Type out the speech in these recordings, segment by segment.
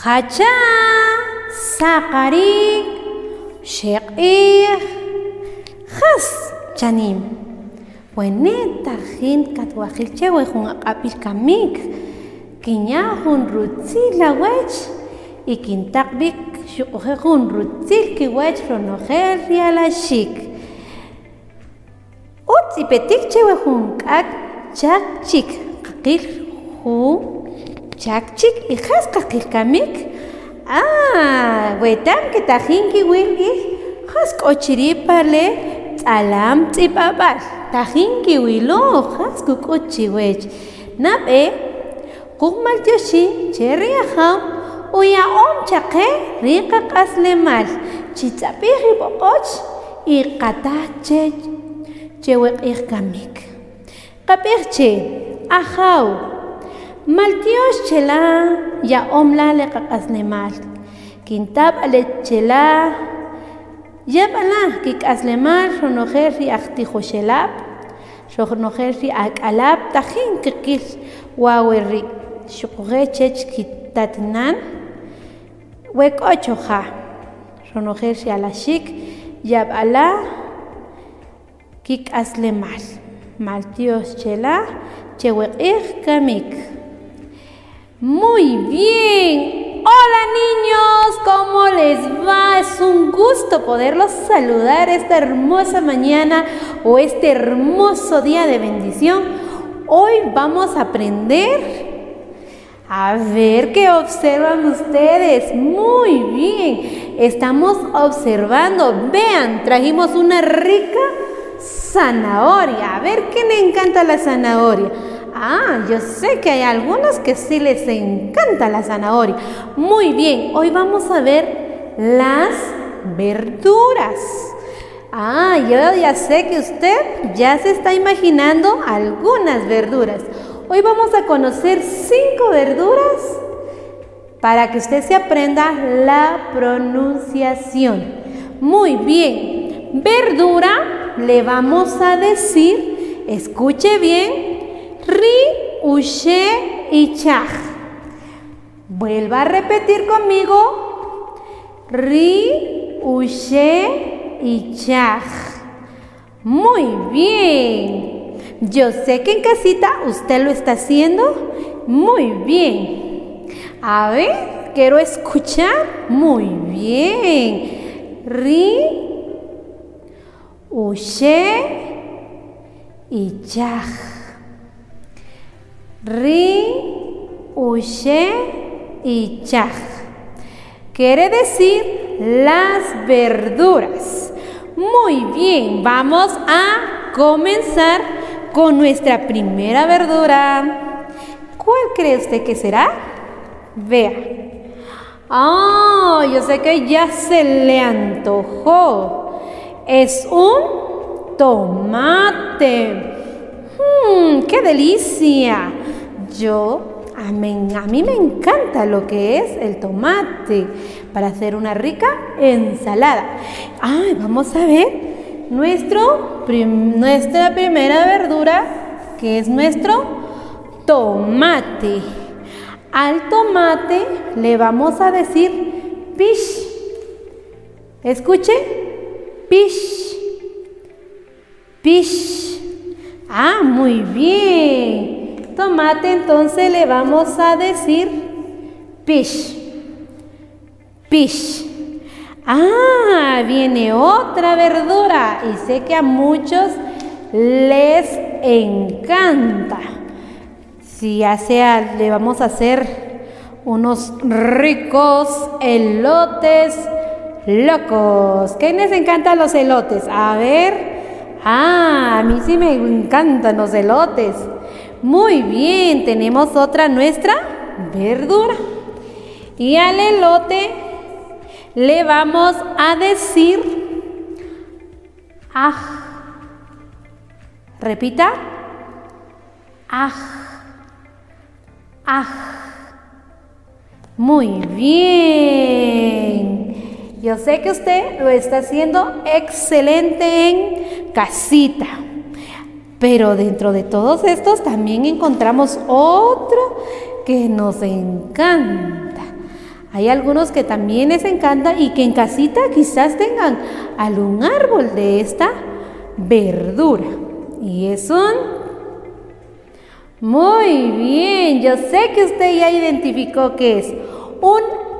Hacha, Sakarik, Shek'ir, Has, Chanim. Bueneta, Jin, Katwajil, Chewejun, Akapil Kamik, Kiñajun, Rutzil, Lawech, y Kintakbik, Shukojejun, Rutzil, Kiwech, Ronojel, Rialashik. Utzi Petik, Chewejun, Kak, Chak, Chik, Kakil, Hu. Chakchik y Haskakil Kamik. Wetam que tajinki wilgi, Haskochiripale, Alam Tipabal, Tajinki Wilo, Haskukochiwech. Nabe, Kumal Yoshi, Cherriaham, Uya Om Chake, Rika Kaslemal, Chitapiri Bokoch, y Katache, Chewek Kamik. Kapirche, Ahau. Maltios chela ya omla le kakaslemal. Kintab ale chela ya bala kikaslemal ronojerri aktijo shelab. Ronojerri akalab tajin kikis wawerri. Shukogechech kitatnan. Wek ochoja. Ronojerri alashik ya bala kikaslemal. Maltios chela chewek kamik. Muy bien. Hola niños, ¿cómo les va? Es un gusto poderlos saludar esta hermosa mañana o este hermoso día de bendición. Hoy vamos a aprender a ver qué observan ustedes. Muy bien, estamos observando. Vean, trajimos una rica zanahoria. A ver, ¿quién le encanta la zanahoria? Yo sé que hay algunos que sí les encanta la zanahoria. Muy bien, hoy vamos a ver las verduras. Yo ya sé que usted ya se está imaginando algunas verduras. Hoy vamos a conocer 5 verduras para que usted se aprenda la pronunciación. Muy bien, verdura le vamos a decir, escuche bien, Ri, Ushe y Chaj. Vuelva a repetir conmigo. Ri, Ushe y Chaj. Muy bien. Yo sé que en casita usted lo está haciendo muy bien. A ver, quiero escuchar. Muy bien. Ri, Ushe y Chaj. Ri, Ushe y Chaj. Quiere decir las verduras. Muy bien, vamos a comenzar con nuestra primera verdura. ¿Cuál cree usted que será? Vea. Yo sé que ya se le antojó. Es un tomate. ¡Qué delicia! A mí me encanta lo que es el tomate para hacer una rica ensalada. Vamos a ver nuestra primera verdura, que es nuestro tomate. Al tomate le vamos a decir pish. Escuche, pish, pish. Muy bien. Tomate, entonces le vamos a decir pish. Pish. Viene otra verdura y sé que a muchos les encanta. Si le vamos a hacer unos ricos elotes locos. ¿Quién les encantan los elotes? A ver. A mí sí me encantan los elotes. Muy bien, tenemos otra nuestra verdura. Y al elote le vamos a decir aj. Repita. Aj. Aj. Muy bien. Yo sé que usted lo está haciendo excelente en casita. Pero dentro de todos estos también encontramos otro que nos encanta. Hay algunos que también les encanta y que en casita quizás tengan algún árbol de esta verdura. Y es muy bien, yo sé que usted ya identificó que es un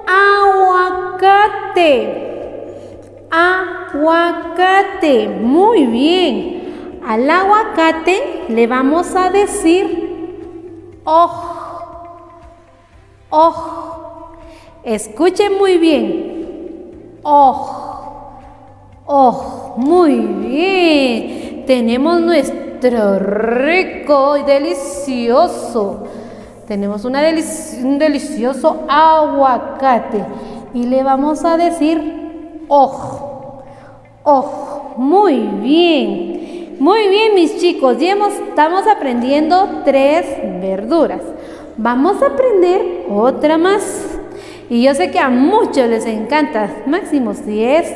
aguacate. Aguacate, muy bien. Al aguacate le vamos a decir Escuchen muy bien. Muy bien. Tenemos nuestro rico y delicioso. Tenemos un delicioso aguacate. Y le vamos a decir Muy bien. Muy bien, mis chicos. Ya estamos aprendiendo 3 verduras. Vamos a aprender otra más. Y yo sé que a muchos les encanta, máximo si es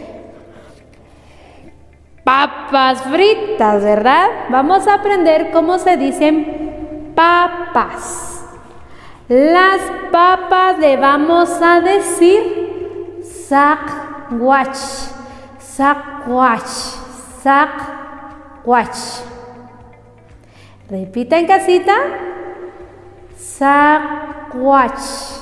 papas fritas, ¿verdad? Vamos a aprender cómo se dicen papas. Las papas le vamos a decir saqwach. Repita en casita. Saqwach.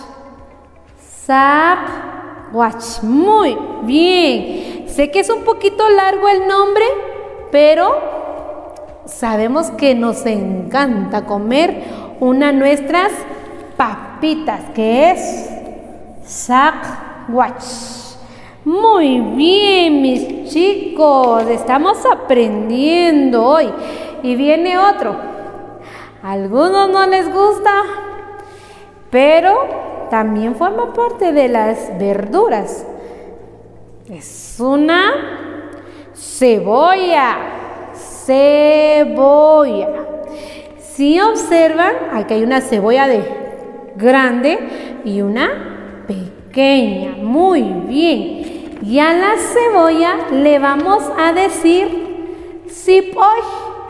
Muy bien. Sé que es un poquito largo el nombre, pero sabemos que nos encanta comer una de nuestras papitas, que es saqwach. Muy bien, mis chicos, estamos aprendiendo hoy. Y viene otro. A algunos no les gusta, pero también forma parte de las verduras. Es una cebolla. Si observan, aquí hay una cebolla grande y una pequeña. Muy bien. Y a la cebolla le vamos a decir sipoy.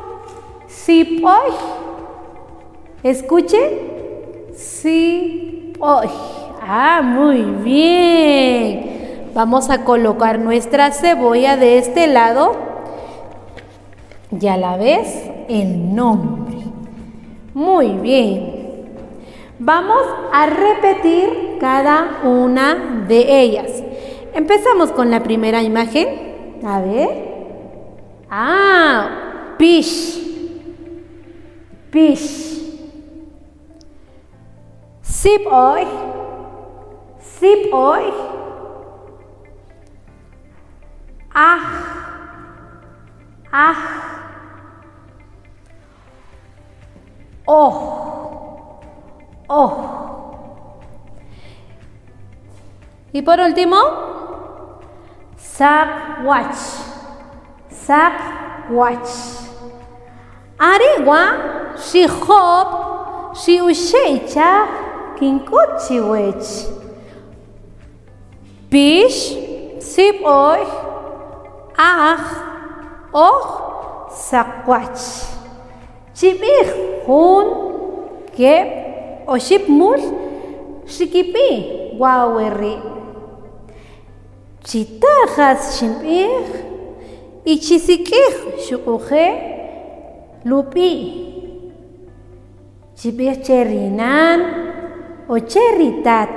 Escuchen. Sipoy. Muy bien. Vamos a colocar nuestra cebolla de este lado. Y a la vez el nombre. Muy bien. Vamos a repetir cada una de ellas. Empezamos con la primera imagen. A ver. Pish. Sipoy. Y por último, saqwach. Arewa, shihop, shiushecha, kinkochiwech. Pish, sipoy, saqwach. Chibij, hun, kep, o shipmul, shikipi, wawerri. Chitajas shimpij, y chisikij, shukuje, lupi. Chibij cherinan, o cheritat.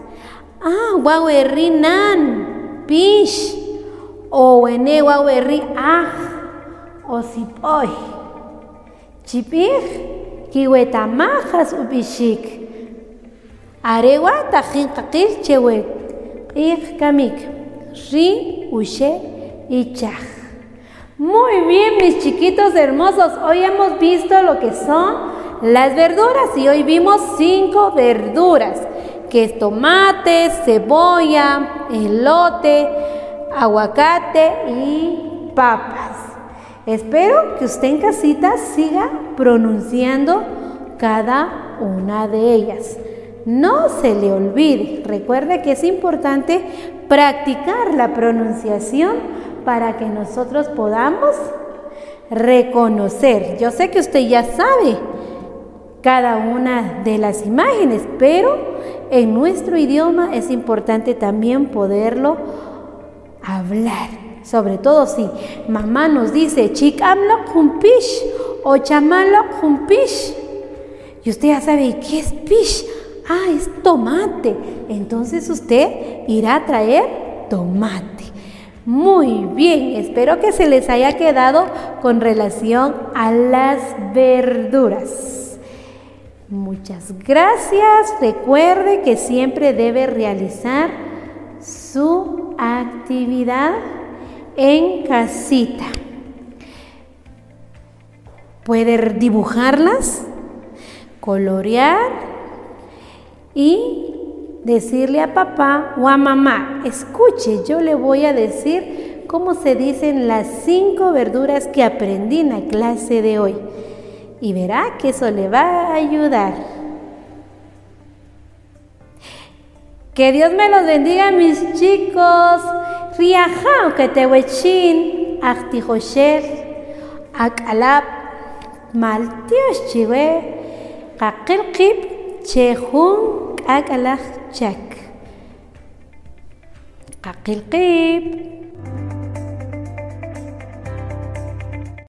Wawerrinan, pish, o wene wawerri o sipoy. Chipij, kiwetamajas upishik. Arewa tajin kakil chewe, kamik, ri, ushe y chaj. Muy bien, mis chiquitos hermosos, hoy hemos visto lo que son las verduras y hoy vimos 5 verduras, que es tomate, cebolla, elote, aguacate y papas. Espero que usted en casita siga pronunciando cada una de ellas. No se le olvide, recuerde que es importante practicar la pronunciación para que nosotros podamos reconocer. Yo sé que usted ya sabe cada una de las imágenes, pero en nuestro idioma es importante también poderlo hablar. Sobre todo si mamá nos dice chikamlo kumpish o chamalo kumpish. Y usted ya sabe qué es pish. Ah, es tomate. Entonces usted irá a traer tomate. Muy bien, espero que se les haya quedado con relación a las verduras. Muchas gracias. Recuerde que siempre debe realizar su actividad en casita. Puede dibujarlas, colorear y decirle a papá o a mamá, escuche, yo le voy a decir cómo se dicen las 5 verduras que aprendí en la clase de hoy. Y verá que eso le va a ayudar. Que Dios me los bendiga, mis chicos. Riajao que te huechin, actijosher, akalab, maltios chive, kakilkip, chejun, akalaj chak. Kakilkip.